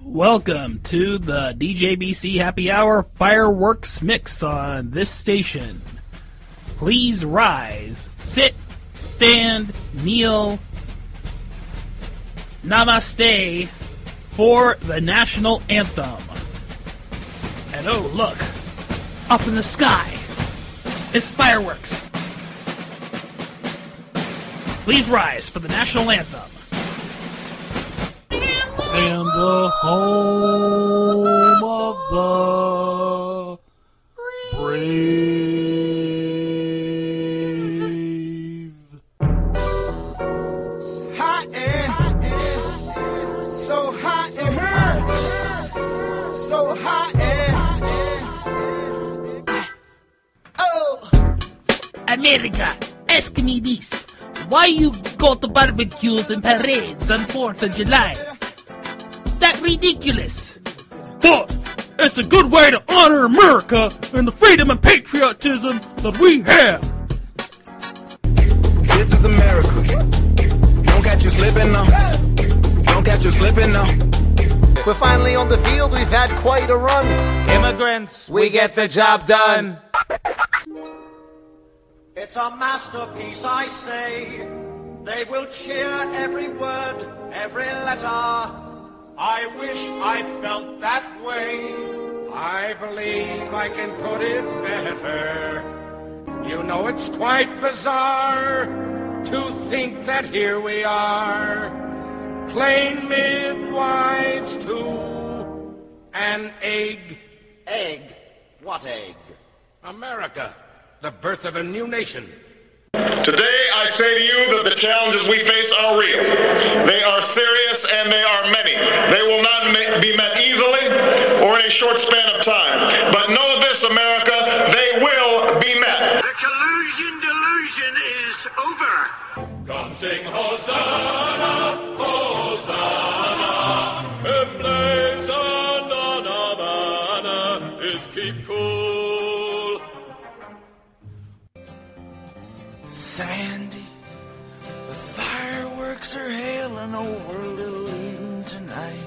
Welcome to the DJBC Happy Hour Fireworks Mix on this station. Please rise, sit, stand, kneel, namaste for the national anthem. And oh, look, up in the sky, it's fireworks. Please rise for the national anthem. And the home of the brave. Hot and so hot and hurt. So hot and oh. America, ask me this. Why you go to barbecues and parades on 4th of July? That ridiculous. But it's a good way to honor America and the freedom and patriotism that we have. This is America. Don't catch you slipping now. Don't catch you slipping now. We're finally on the field. We've had quite a run. Immigrants, we get the job done. It's a masterpiece, I say. They will cheer every word, every letter. I wish I felt that way. I believe I can put it better. You know it's quite bizarre to think that here we are, plain midwives to an egg. Egg? What egg? America, the birth of a new nation. Today I say to you that the challenges we face are real. They are serious and they are many. They will not be met easily or in a short span of time. But know this, America, they will be met. The collusion delusion is over. Come sing Hosanna, Hosanna, Emblazonana is keep cool. Sandy, the fireworks are hailing over Little Eden tonight,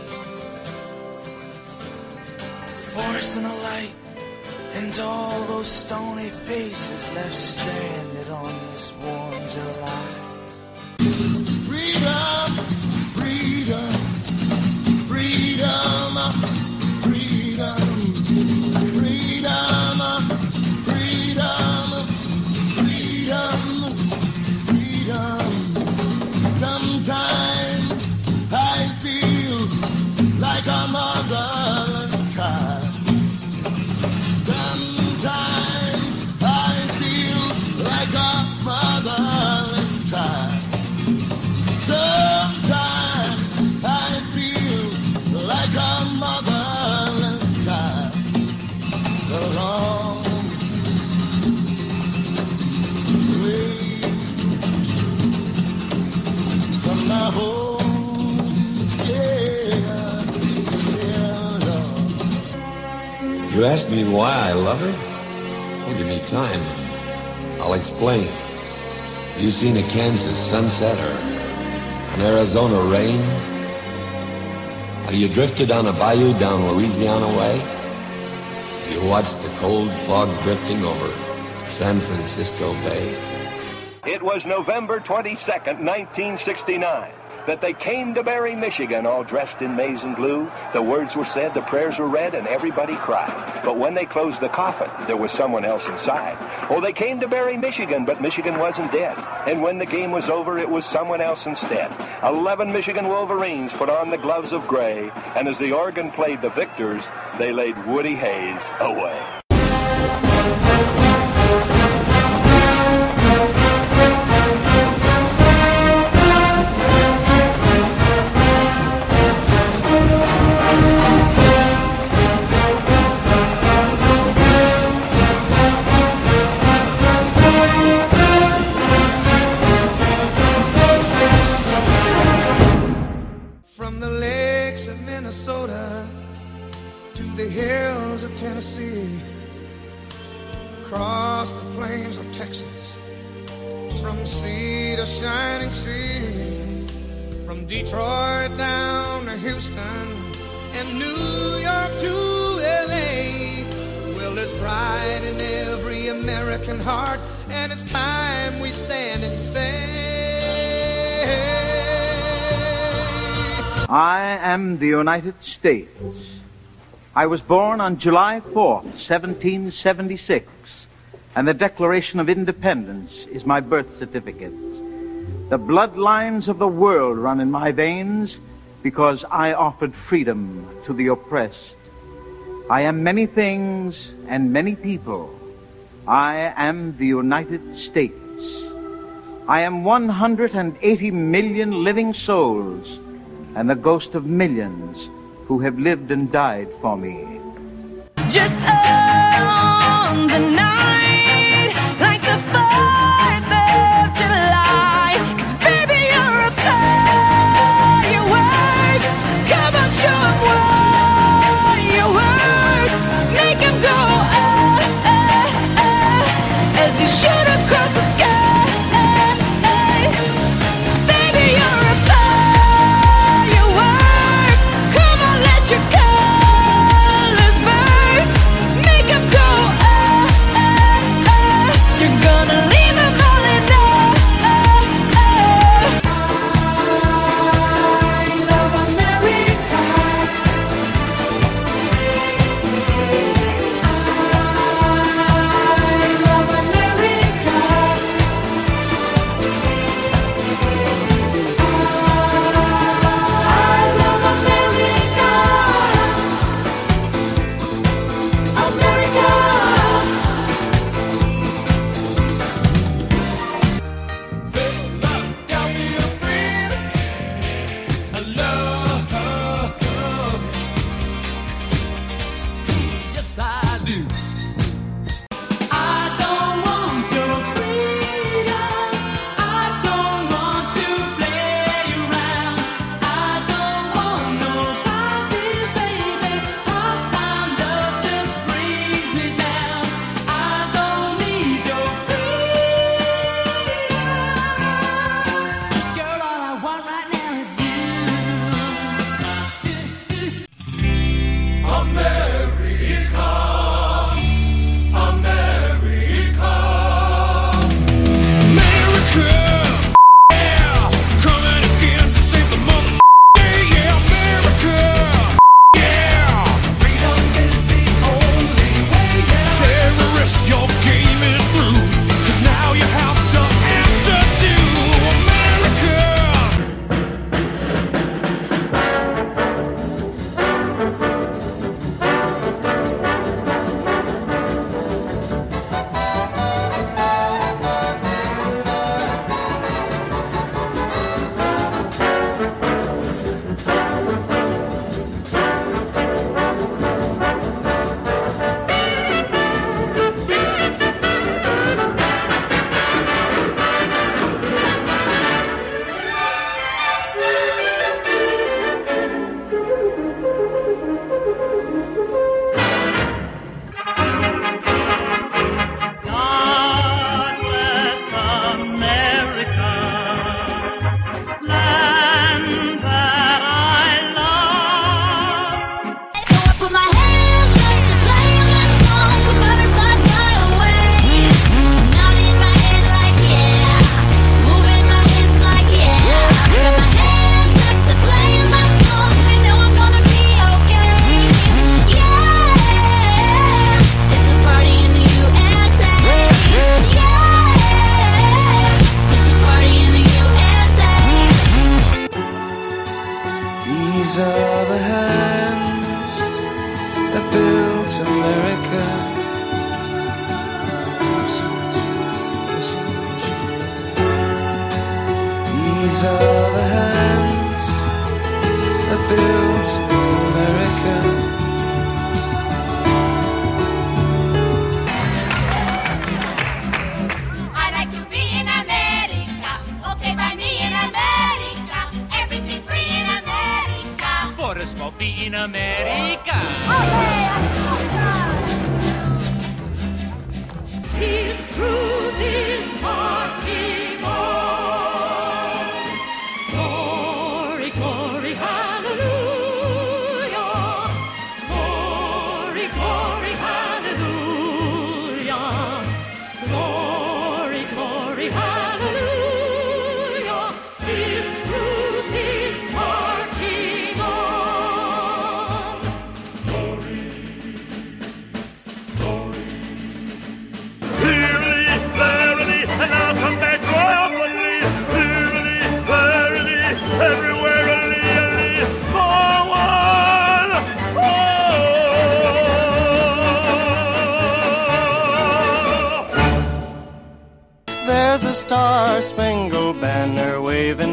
forcing a light into all those stony faces left stranded on this warm July. Freedom, freedom, freedom, freedom, freedom, freedom, freedom, freedom. Sometimes I feel like a motherless child. Sometimes I feel like a motherless child. Sometimes I feel like a motherless child. Along the way from my home, yeah, Lord. You ask me why I love her? Well, give me time. I'll explain. You seen a Kansas sunset or an Arizona rain? Have you drifted on a bayou down Louisiana way? Have you watched the cold fog drifting over San Francisco Bay? It was November 22nd, 1969, that they came to Barry, Michigan, all dressed in maize and blue. The words were said, the prayers were read, and everybody cried. But when they closed the coffin, there was someone else inside. Oh, they came to Barry, Michigan, but Michigan wasn't dead. And when the game was over, it was someone else instead. 11 Michigan Wolverines put on the gloves of gray, and as the organ played the victors, they laid Woody Hayes away. From the lakes of Minnesota to the hills of Tennessee, across the plains of Texas, from sea to shining sea, from Detroit down to Houston, and New York to LA. Well, there's pride in every American heart, and it's time we stand and say, I am the United States. I was born on July 4th, 1776, and the Declaration of Independence is my birth certificate. The bloodlines of the world run in my veins because I offered freedom to the oppressed. I am many things and many people. I am the United States. I am 180 million living souls and the ghost of millions who have lived and died for me. Just on the night, like the 4th of July. 'Cause baby, you're a firework. Come on, show 'em what you work. Make 'em go, as you shoot across the sky. Baby, you're a firework. Come on, let your colors burst. Make 'em go, you're gonna leave 'em all in love. I love America. I love America. I love America. America. Philadelphia friend, I love. Yes, I do. I don't want your freedom. I don't want to play around. I don't want nobody, baby. Part-time love just brings me down. I don't need your freedom. Girl, all I want right now is you. America, America, America, yeah, coming again to save the mother. Yeah, America, yeah, freedom is the only way. Yeah. Terrorists, your game is through. 'Cause now you have to answer to America. God bless America, land that I love. So I put my hands up to play my song, the butterflies fly away. Not in my head like yeah, moving my hips like yeah. I got my hands up to play my song, I know I'm gonna be okay. Yeah, it's a party in the USA. Yeah, it's a party in the USA. These are the hands that built America. These are the hands that built America. I like to be in America. Okay, by me in America. Everything free in America. For a small fee in America. His truth is marching on. Glory, glory, hallelujah.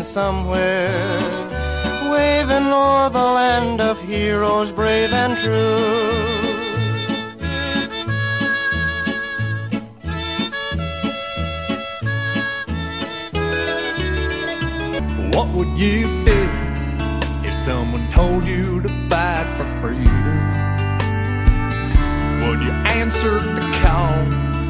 somewhere, waving o'er the land of heroes brave and true. What would you do if someone told you to fight for freedom? Would you answer the call?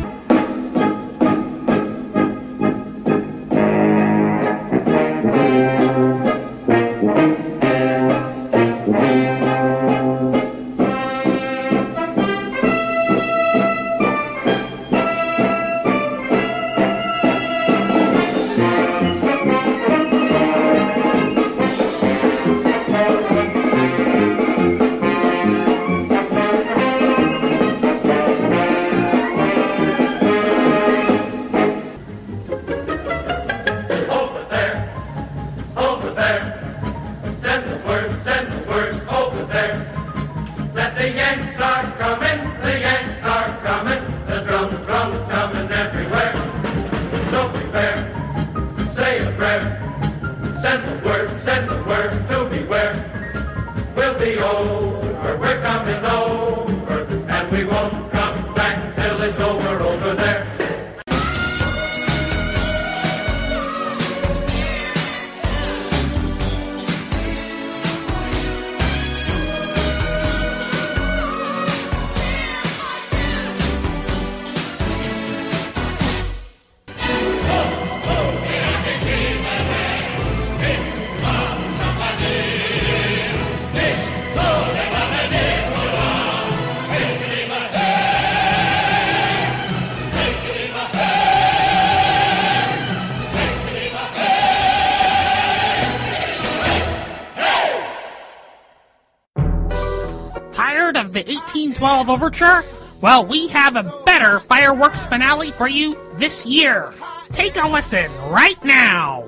Of the 1812 Overture? Well, we have a better fireworks finale for you this year. Take a listen right now.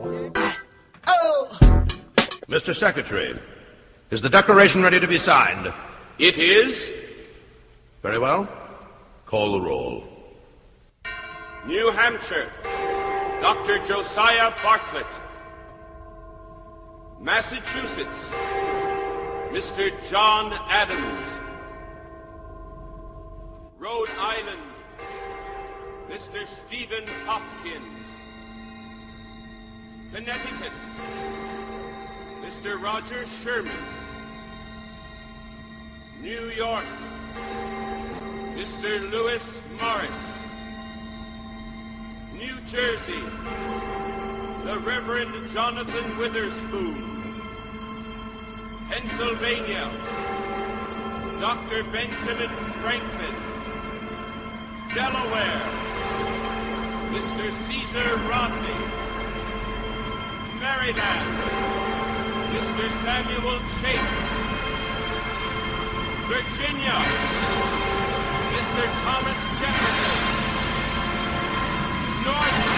Mr. Secretary, is the declaration ready to be signed? It is. Very well. Call the roll. New Hampshire, Dr. Josiah Bartlett. Massachusetts, Mr. John Adams. Rhode Island, Mr. Stephen Hopkins. Connecticut, Mr. Roger Sherman. New York, Mr. Lewis Morris. New Jersey, the Reverend Jonathan Witherspoon. Pennsylvania, Dr. Benjamin Franklin. Delaware, Mr. Caesar Rodney. Maryland, Mr. Samuel Chase. Virginia, Mr. Thomas Jefferson. North